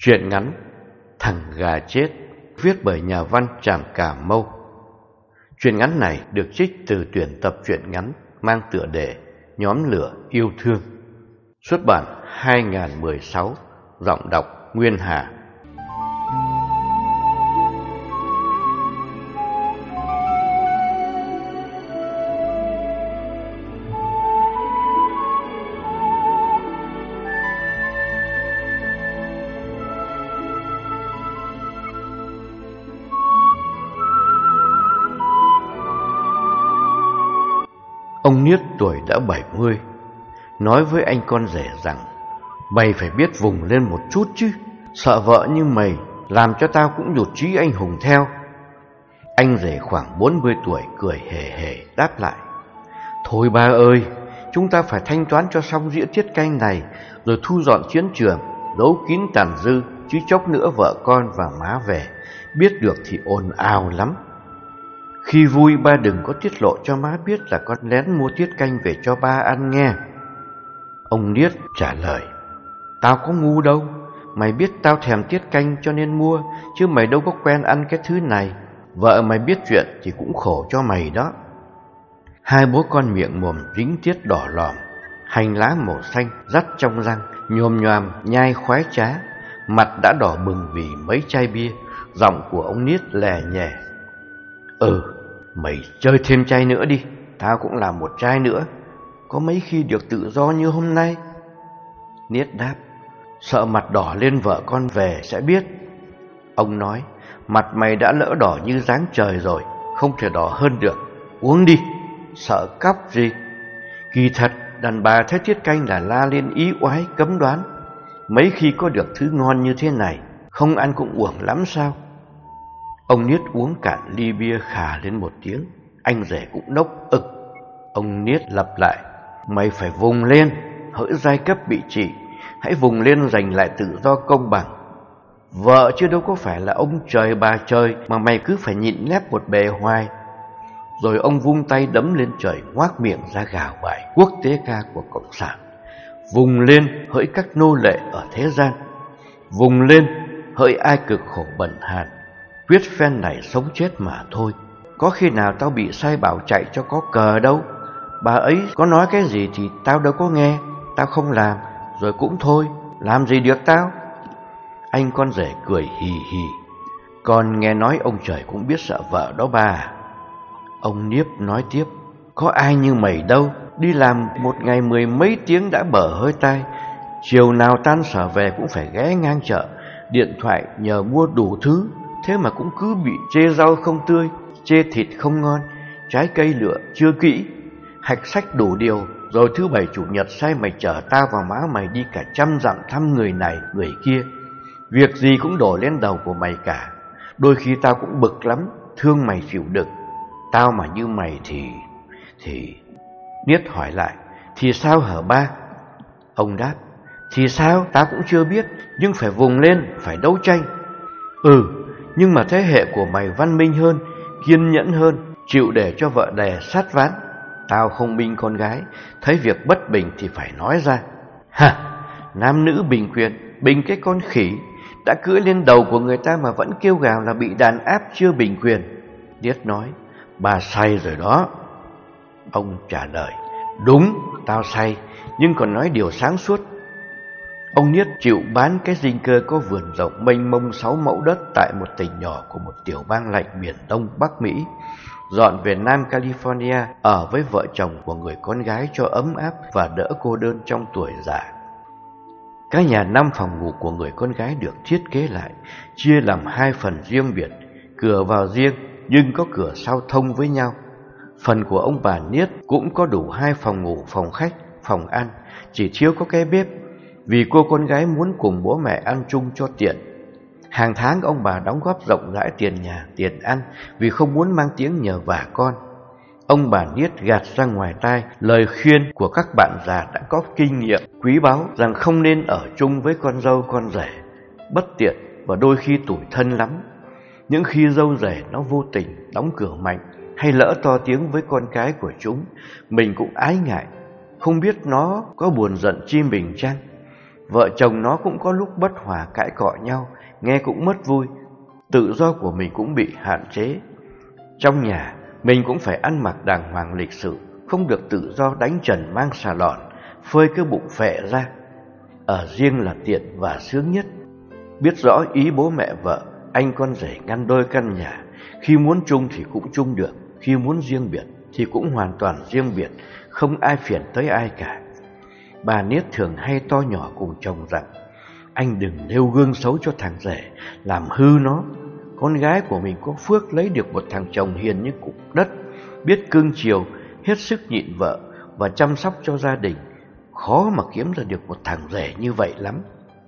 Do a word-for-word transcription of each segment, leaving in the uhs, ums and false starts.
Truyện ngắn Thằng Gà Chết, viết bởi nhà văn Tràm Cà Mâu. Truyện ngắn này được trích từ tuyển tập truyện ngắn mang tựa đề Nhóm Lửa Yêu Thương, xuất bản hai nghìn không trăm mười sáu, giọng đọc Nguyên Hà. Ông Niết tuổi đã bảy mươi, nói với anh con rể rằng: mày phải biết vùng lên một chút chứ, sợ vợ như mày làm cho tao cũng nhụt chí anh hùng theo. Anh rể khoảng bốn mươi tuổi cười hề hề đáp lại: thôi ba ơi, chúng ta phải thanh toán cho xong dĩa tiết canh này, rồi thu dọn chiến trường, giấu kín tàn dư, chứ chốc nữa vợ con và má về, biết được thì ồn ào lắm. Khi vui ba đừng có tiết lộ cho má biết là con lén mua tiết canh về cho ba ăn nghe. Ông Niết trả lời: tao có ngu đâu, mày biết tao thèm tiết canh cho nên mua, chứ mày đâu có quen ăn cái thứ này. Vợ mày biết chuyện thì cũng khổ cho mày đó. Hai bố con miệng mồm dính tiết đỏ lòm, hành lá màu xanh rắt trong răng, nhồm nhoàm nhai khoái trá, mặt đã đỏ bừng vì mấy chai bia. Giọng của ông Niết lè nhè: Ừ, mày chơi thêm chai nữa đi, tao cũng làm một chai nữa, có mấy khi được tự do như hôm nay. Niết đáp: sợ mặt đỏ lên vợ con về sẽ biết. Ông nói: mặt mày đã lỡ đỏ như dáng trời rồi, không thể đỏ hơn được, uống đi, sợ cóc gì. Kỳ thật đàn bà thấy tiết canh là la lên ý oái cấm đoán, mấy khi có được thứ ngon như thế này, không ăn cũng uổng lắm sao. Ông Niết uống cạn ly bia khà lên một tiếng, anh rể cũng nốc ực. Ông Niết lặp lại: mày phải vùng lên, hỡi giai cấp bị trị, hãy vùng lên giành lại tự do công bằng. Vợ chứ đâu có phải là ông trời bà trời mà mày cứ phải nhịn nhép một bề hoài. Rồi ông vung tay đấm lên trời, ngoác miệng ra gào bài quốc tế ca của Cộng sản: vùng lên hỡi các nô lệ ở thế gian, vùng lên hỡi ai cực khổ bần hàn, quyết phen này sống chết mà thôi. Có khi nào tao bị sai bảo chạy cho có cờ đâu. Bà ấy có nói cái gì thì tao đâu có nghe, tao không làm, rồi cũng thôi, làm gì được tao. Anh con rể cười hì hì: con nghe nói ông trời cũng biết sợ vợ đó bà. Ông Niếp nói tiếp: có ai như mày đâu, đi làm một ngày mười mấy tiếng đã bở hơi tai, chiều nào tan sở về cũng phải ghé ngang chợ, điện thoại nhờ mua đủ thứ, thế mà cũng cứ bị chê rau không tươi, chê thịt không ngon, trái cây lựa chưa kỹ, hạch sách đủ điều. Rồi thứ bảy chủ nhật sai mày chở tao và má mày đi cả trăm dặm thăm người này người kia, việc gì cũng đổ lên đầu của mày cả. Đôi khi tao cũng bực lắm, thương mày chịu đựng. Tao mà như mày thì... thì... Niết hỏi lại: thì sao hả ba? Ông đáp: thì sao tao cũng chưa biết, nhưng phải vùng lên, phải đấu tranh. Ừ, nhưng mà thế hệ của mày văn minh hơn, kiên nhẫn hơn, chịu để cho vợ đè sát ván. Tao không binh con gái, thấy việc bất bình thì phải nói ra. Hả, nam nữ bình quyền, bình cái con khỉ, đã cưỡi lên đầu của người ta mà vẫn kêu gào là bị đàn áp chưa bình quyền. Niết nói: bà say rồi đó. Ông trả lời: đúng, tao say, nhưng còn nói điều sáng suốt. Ông Niết chịu bán cái dinh cơ có vườn rộng mênh mông sáu mẫu đất tại một tỉnh nhỏ của một tiểu bang lạnh miền đông Bắc Mỹ, dọn về Nam California ở với vợ chồng của người con gái cho ấm áp và đỡ cô đơn trong tuổi già. Cái nhà năm phòng ngủ của người con gái được thiết kế lại, chia làm hai phần riêng biệt, cửa vào riêng nhưng có cửa sau thông với nhau. Phần của ông bà Niết cũng có đủ hai phòng ngủ, phòng khách, phòng ăn, chỉ thiếu có cái bếp, vì cô con gái muốn cùng bố mẹ ăn chung cho tiện. Hàng tháng ông bà đóng góp rộng rãi tiền nhà, tiền ăn, vì không muốn mang tiếng nhờ vả con. Ông bà Niết gạt ra ngoài tai lời khuyên của các bạn già đã có kinh nghiệm quý báu rằng không nên ở chung với con dâu con rể, bất tiện và đôi khi tủi thân lắm. Những khi dâu rể nó vô tình đóng cửa mạnh hay lỡ to tiếng với con cái của chúng, mình cũng ái ngại, không biết nó có buồn giận chi mình chăng. Vợ chồng nó cũng có lúc bất hòa cãi cọ nhau, nghe cũng mất vui. Tự do của mình cũng bị hạn chế. Trong nhà, mình cũng phải ăn mặc đàng hoàng lịch sự, không được tự do đánh trần mang xà lọn, phơi cái bụng phệ ra. Ở riêng là tiện và sướng nhất. Biết rõ ý bố mẹ vợ, anh con rể ngăn đôi căn nhà. Khi muốn chung thì cũng chung được, khi muốn riêng biệt thì cũng hoàn toàn riêng biệt, không ai phiền tới ai cả. Bà Niết thường hay to nhỏ cùng chồng rằng: anh đừng nêu gương xấu cho thằng rể, làm hư nó. Con gái của mình có phước lấy được một thằng chồng hiền như cục đất, biết cưng chiều, hết sức nhịn vợ và chăm sóc cho gia đình. Khó mà kiếm ra được một thằng rể như vậy lắm.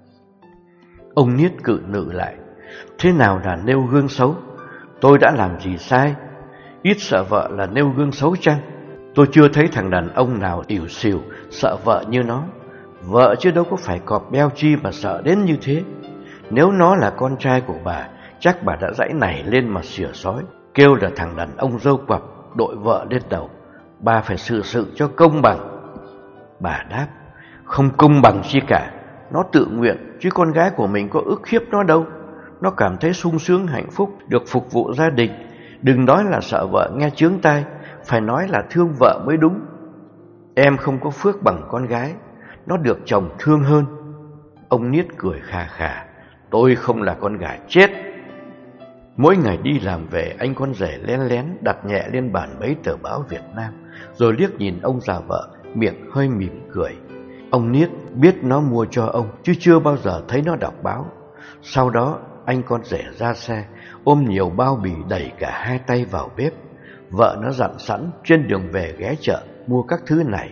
Ông Niết cự nữ lại: thế nào là nêu gương xấu? Tôi đã làm gì sai? Ít sợ vợ là nêu gương xấu chăng? Tôi chưa thấy thằng đàn ông nào ỉu xìu sợ vợ như nó. Vợ chứ đâu có phải cọp beo chi mà sợ đến như thế. Nếu nó là con trai của bà, chắc bà đã giãy nảy lên mà xỉa xói, kêu là thằng đàn ông râu quặp đội vợ lên đầu. Bà phải xử sự cho công bằng. Bà đáp: không công bằng chi cả. Nó tự nguyện, chứ con gái của mình có ức hiếp nó đâu. Nó cảm thấy sung sướng hạnh phúc, được phục vụ gia đình. Đừng nói là sợ vợ nghe chướng tai, phải nói là thương vợ mới đúng. Em không có phước bằng con gái, nó được chồng thương hơn. Ông Niết cười khà khà: tôi không là con gà chết. Mỗi ngày đi làm về, anh con rể lén lén đặt nhẹ lên bàn mấy tờ báo Việt Nam, rồi liếc nhìn ông già vợ, miệng hơi mỉm cười. Ông Niết biết nó mua cho ông, chứ chưa bao giờ thấy nó đọc báo. Sau đó anh con rể ra xe, ôm nhiều bao bì đẩy cả hai tay vào bếp. Vợ nó dặn sẵn trên đường về ghé chợ mua các thứ này.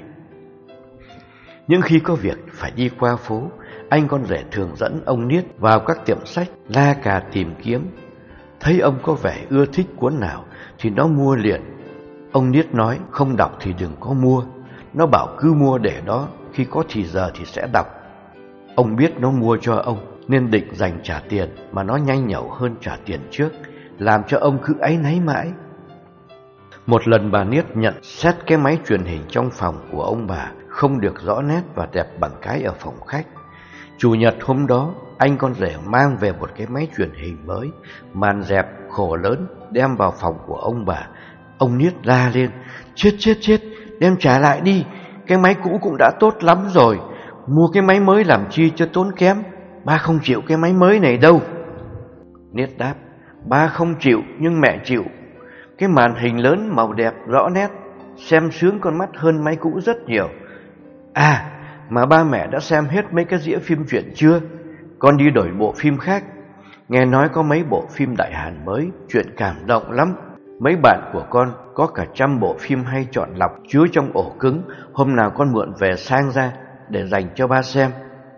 Nhưng khi có việc phải đi qua phố, anh con rể thường dẫn ông Niết vào các tiệm sách la cà tìm kiếm. Thấy ông có vẻ ưa thích cuốn nào thì nó mua liền. Ông Niết nói không đọc thì đừng có mua. Nó bảo cứ mua để đó, khi có thì giờ thì sẽ đọc. Ông biết nó mua cho ông nên định dành trả tiền, mà nó nhanh nhẩu hơn trả tiền trước, làm cho ông cứ áy náy mãi. Một lần bà Niết nhận xét cái máy truyền hình trong phòng của ông bà không được rõ nét và đẹp bằng cái ở phòng khách. Chủ nhật hôm đó, anh con rể mang về một cái máy truyền hình mới, màn dẹp khổ lớn, đem vào phòng của ông bà. Ông Niết la lên: chết chết chết, đem trả lại đi. Cái máy cũ cũng đã tốt lắm rồi, mua cái máy mới làm chi cho tốn kém. Ba không chịu cái máy mới này đâu. Niết đáp: ba không chịu nhưng mẹ chịu. Cái màn hình lớn màu đẹp rõ nét, xem sướng con mắt hơn máy cũ rất nhiều. À, mà ba mẹ đã xem hết mấy cái đĩa phim truyện chưa? Con đi đổi bộ phim khác. Nghe nói có mấy bộ phim Đại Hàn mới, chuyện cảm động lắm. Mấy bạn của con có cả trăm bộ phim hay chọn lọc chứa trong ổ cứng. Hôm nào con mượn về sang ra để dành cho ba xem.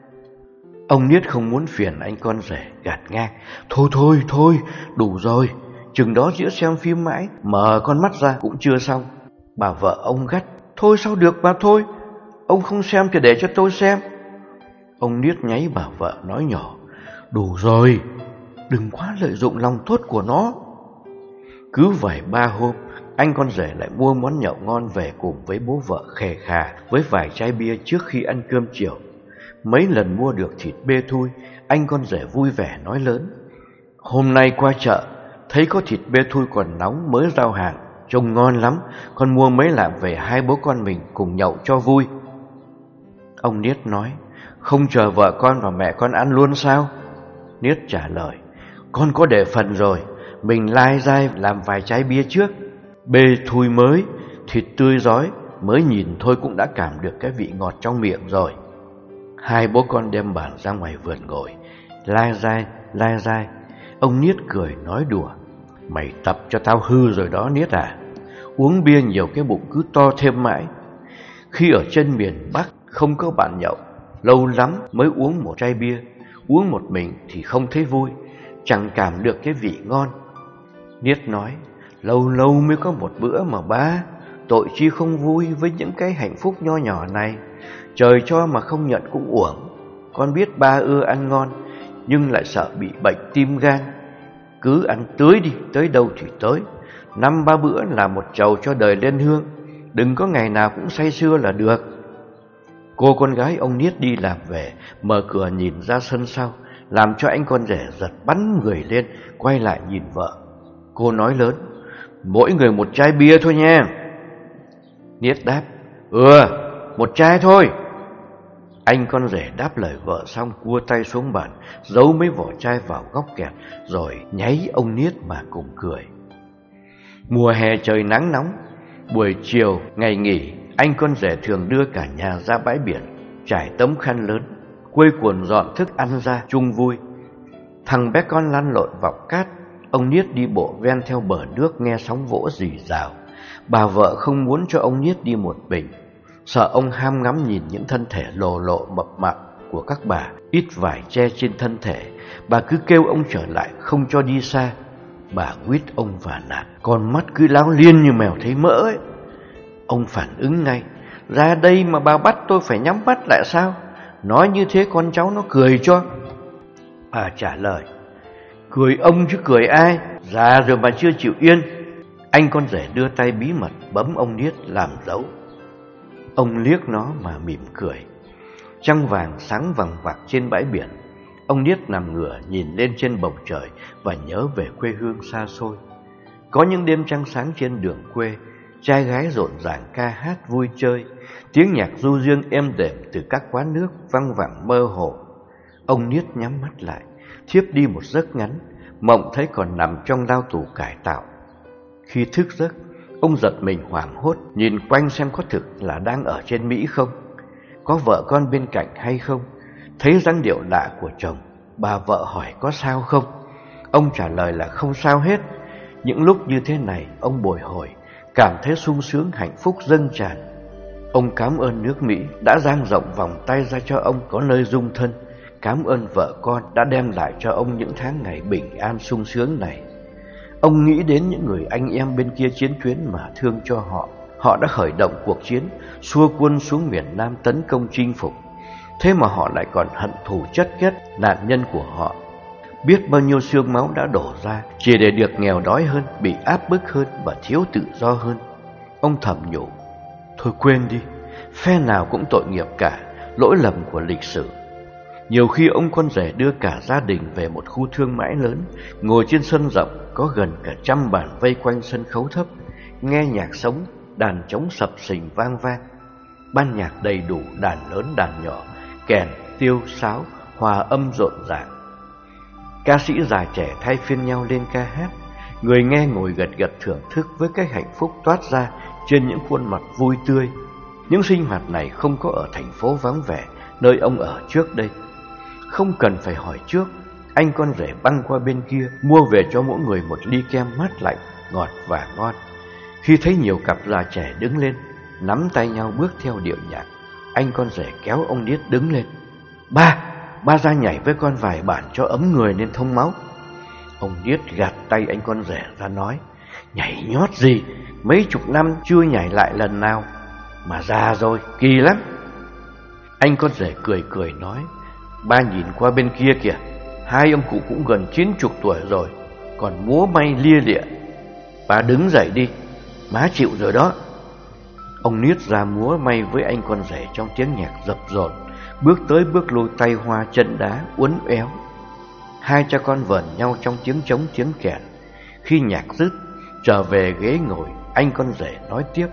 Ông Niết không muốn phiền anh con rể, gạt ngang: thôi thôi thôi, đủ rồi. Chừng đó giữa xem phim mãi, mở con mắt ra cũng chưa xong. Bà vợ ông gắt: thôi sao được mà thôi, ông không xem thì để cho tôi xem. Ông Niết nháy bà vợ nói nhỏ: đủ rồi, đừng quá lợi dụng lòng tốt của nó. Cứ vài ba hôm, anh con rể lại mua món nhậu ngon về cùng với bố vợ khè khà với vài chai bia trước khi ăn cơm chiều. Mấy lần mua được thịt bê thui, anh con rể vui vẻ nói lớn: hôm nay qua chợ, thấy có thịt bê thui còn nóng mới giao hàng, trông ngon lắm, con mua mấy lạng về hai bố con mình cùng nhậu cho vui. Ông Niết nói: không chờ vợ con và mẹ con ăn luôn sao? Niết trả lời: con có để phần rồi, mình lai dai làm vài chai bia trước. Bê thui mới, thịt tươi rói, mới nhìn thôi cũng đã cảm được cái vị ngọt trong miệng rồi. Hai bố con đem bàn ra ngoài vườn ngồi, lai dai, lai dai. Ông Niết cười nói đùa: mày tập cho tao hư rồi đó Niết à. Uống bia nhiều cái bụng cứ to thêm mãi. Khi ở trên miền Bắc không có bạn nhậu, lâu lắm mới uống một chai bia. Uống một mình thì không thấy vui, chẳng cảm được cái vị ngon. Niết nói: lâu lâu mới có một bữa mà ba, tội chi không vui với những cái hạnh phúc nho nhỏ này. Trời cho mà không nhận cũng uổng. Con biết ba ưa ăn ngon, nhưng lại sợ bị bệnh tim gan. Cứ ăn tưới đi, tới đâu thì tới. Năm ba bữa là một chầu cho đời lên hương, đừng có ngày nào cũng say sưa là được. Cô con gái ông Niết đi làm về, mở cửa nhìn ra sân sau, làm cho anh con rể giật bắn người lên, quay lại nhìn vợ. Cô nói lớn: mỗi người một chai bia thôi nha. Niết đáp: Ừ, một chai thôi. Anh con rể đáp lời vợ xong, cua tay xuống bàn, giấu mấy vỏ chai vào góc kẹt, rồi nháy ông Niết mà cùng cười. Mùa hè trời nắng nóng, buổi chiều ngày nghỉ, anh con rể thường đưa cả nhà ra bãi biển, trải tấm khăn lớn, quây quần dọn thức ăn ra chung vui. Thằng bé con lăn lộn vọng cát, ông Niết đi bộ ven theo bờ nước nghe sóng vỗ rì rào. Bà vợ không muốn cho ông Niết đi một mình, sợ ông ham ngắm nhìn những thân thể lồ lộ mập mạp của các bà, ít vải che trên thân thể. Bà cứ kêu ông trở lại, không cho đi xa. Bà quýt ông và nạt, con mắt cứ láo liên như mèo thấy mỡ ấy. Ông phản ứng ngay: ra đây mà bà bắt tôi phải nhắm mắt lại sao? Nói như thế con cháu nó cười cho. Bà trả lời: cười ông chứ cười ai, già rồi mà chưa chịu yên. Anh con rể đưa tay bí mật bấm ông Niết làm dấu. Ông liếc nó mà mỉm cười. Trăng vàng sáng vằng vặc trên bãi biển. Ông Niết nằm ngửa nhìn lên trên bầu trời và nhớ về quê hương xa xôi. Có những đêm trăng sáng trên đường quê, trai gái rộn ràng ca hát vui chơi, tiếng nhạc du dương êm đềm từ các quán nước văng vẳng mơ hồ. Ông Niết nhắm mắt lại, thiếp đi một giấc ngắn, mộng thấy còn nằm trong lao tù cải tạo. Khi thức giấc, ông giật mình hoảng hốt, nhìn quanh xem có thực là đang ở trên Mỹ không, có vợ con bên cạnh hay không. Thấy dáng điệu lạ của chồng, bà vợ hỏi có sao không. Ông trả lời là không sao hết. Những lúc như thế này, ông bồi hồi, cảm thấy sung sướng hạnh phúc dâng tràn. Ông cảm ơn nước Mỹ đã dang rộng vòng tay ra cho ông có nơi dung thân, cảm ơn vợ con đã đem lại cho ông những tháng ngày bình an sung sướng này. Ông nghĩ đến những người anh em bên kia chiến tuyến mà thương cho họ. Họ đã khởi động cuộc chiến, xua quân xuống miền Nam tấn công chinh phục. Thế mà họ lại còn hận thù chất kết nạn nhân của họ. Biết bao nhiêu xương máu đã đổ ra chỉ để được nghèo đói hơn, bị áp bức hơn và thiếu tự do hơn. Ông thầm nhủ: thôi quên đi, phe nào cũng tội nghiệp cả, lỗi lầm của lịch sử. Nhiều khi ông con rể đưa cả gia đình về một khu thương mại lớn, ngồi trên sân rộng có gần cả trăm bàn vây quanh sân khấu thấp, nghe nhạc sống, đàn trống sập sình vang vang. Ban nhạc đầy đủ, đàn lớn đàn nhỏ, kèn, tiêu, sáo, hòa âm rộn ràng. Ca sĩ già trẻ thay phiên nhau lên ca hát, người nghe ngồi gật gật thưởng thức với cái hạnh phúc toát ra trên những khuôn mặt vui tươi. Những sinh hoạt này không có ở thành phố vắng vẻ nơi ông ở trước đây. Không cần phải hỏi trước, anh con rể băng qua bên kia mua về cho mỗi người một ly kem mát lạnh, ngọt và ngon. Khi thấy nhiều cặp già trẻ đứng lên, nắm tay nhau bước theo điệu nhạc, anh con rể kéo ông Niết đứng lên. Ba, ba ra nhảy với con vài bản cho ấm người nên thông máu. Ông Niết gạt tay anh con rể ra nói: nhảy nhót gì, mấy chục năm chưa nhảy lại lần nào, mà già rồi, kỳ lắm. Anh con rể cười cười nói: ba nhìn qua bên kia kìa, hai ông cụ cũng gần chín chục tuổi rồi, còn múa may lia lịa. Ba đứng dậy đi, má chịu rồi đó. Ông Niết ra múa may với anh con rể trong tiếng nhạc dập dồn, bước tới bước lui tay hoa chân đá uốn éo. Hai cha con vờn nhau trong tiếng trống tiếng kèn. Khi nhạc dứt, trở về ghế ngồi, anh con rể nói tiếp: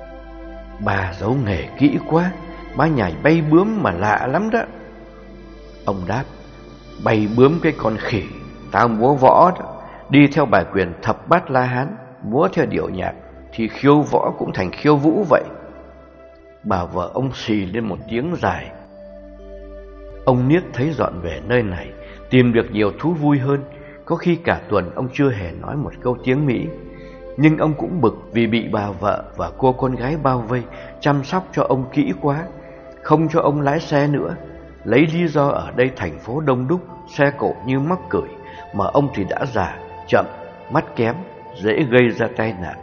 bà giấu nghề kỹ quá, ba nhảy bay bướm mà lạ lắm đó. Ông đáp: bay bướm cái con khỉ, tao múa võ đó, đi theo bài quyền thập bát La Hán, múa theo điệu nhạc thì khiêu võ cũng thành khiêu vũ vậy. Bà vợ ông xì lên một tiếng dài. Ông Niết thấy dọn về nơi này, tìm được nhiều thú vui hơn. Có khi cả tuần ông chưa hề nói một câu tiếng Mỹ. Nhưng ông cũng bực vì bị bà vợ và cô con gái bao vây, chăm sóc cho ông kỹ quá, không cho ông lái xe nữa, lấy lý do ở đây thành phố đông đúc, xe cộ như mắc cửi, mà ông thì đã già, chậm, mắt kém, dễ gây ra tai nạn.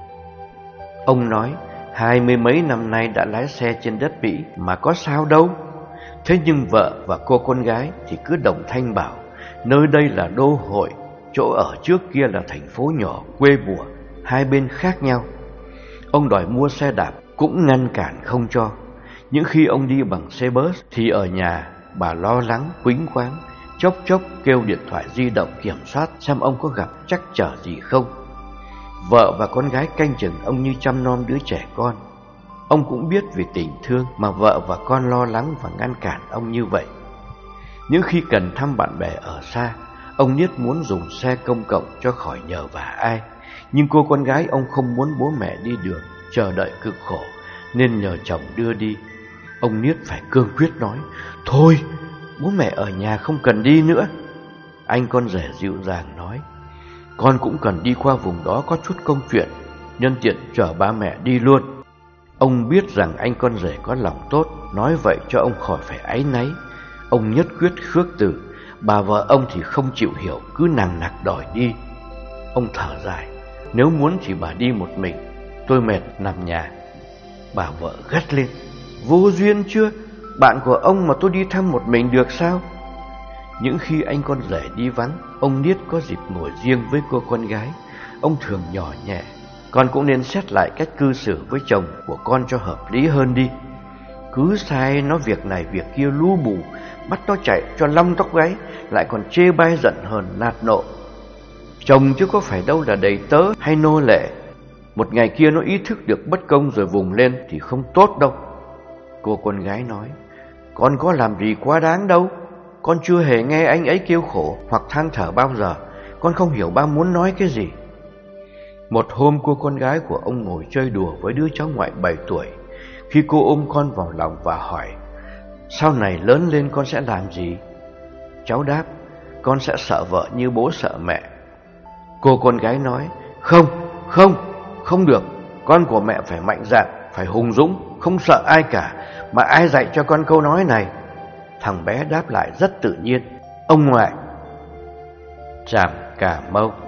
Ông nói hai mươi mấy năm nay đã lái xe trên đất Mỹ mà có sao đâu. Thế nhưng vợ và cô con gái thì cứ đồng thanh bảo nơi đây là đô hội, chỗ ở trước kia là thành phố nhỏ quê mùa, hai bên khác nhau. Ông đòi mua xe đạp cũng ngăn cản không cho. Những khi ông đi bằng xe bus thì ở nhà bà lo lắng, quĩnh quáng, chốc chốc kêu điện thoại di động kiểm soát xem ông có gặp trắc trở gì không. Vợ và con gái canh chừng ông như chăm nom đứa trẻ con. Ông cũng biết vì tình thương mà vợ và con lo lắng và ngăn cản ông như vậy. Những khi cần thăm bạn bè ở xa, ông Niết muốn dùng xe công cộng cho khỏi nhờ vả ai. Nhưng cô con gái ông không muốn bố mẹ đi đường, chờ đợi cực khổ, nên nhờ chồng đưa đi. Ông Niết phải cương quyết nói: "Thôi, bố mẹ ở nhà không cần đi nữa." Anh con rể dịu dàng nói: "Con cũng cần đi qua vùng đó có chút công chuyện, nhân tiện chở ba mẹ đi luôn." Ông biết rằng anh con rể có lòng tốt, nói vậy cho ông khỏi phải áy náy. Ông nhất quyết khước từ. Bà vợ ông thì không chịu hiểu, cứ nằng nặc đòi đi. Ông thở dài: "Nếu muốn thì bà đi một mình, tôi mệt nằm nhà." Bà vợ gắt lên: "Vô duyên chưa? Bạn của ông mà tôi đi thăm một mình được sao?" Những khi anh con rể đi vắng, ông Niết có dịp ngồi riêng với cô con gái. Ông thường nhỏ nhẹ: "Con cũng nên xét lại cách cư xử với chồng của con cho hợp lý hơn đi. Cứ sai nó việc này việc kia lu bù, bắt nó chạy cho lăm tóc gáy, lại còn chê bai giận hờn nạt nộ. Chồng chứ có phải đâu là đầy tớ hay nô lệ. Một ngày kia nó ý thức được bất công rồi vùng lên thì không tốt đâu." Cô con gái nói: "Con có làm gì quá đáng đâu. Con chưa hề nghe anh ấy kêu khổ hoặc than thở bao giờ. Con không hiểu ba muốn nói cái gì." Một hôm cô con gái của ông ngồi chơi đùa với đứa cháu ngoại bảy tuổi. Khi cô ôm con vào lòng và hỏi: "Sau này lớn lên con sẽ làm gì?" Cháu đáp: "Con sẽ sợ vợ như bố sợ mẹ." Cô con gái nói: Không, không, không được. Con của mẹ phải mạnh dạn, phải hùng dũng, không sợ ai cả. Mà ai dạy cho con câu nói này?" Thằng bé đáp lại rất tự nhiên: "Ông ngoại." Trạm Cà Mau.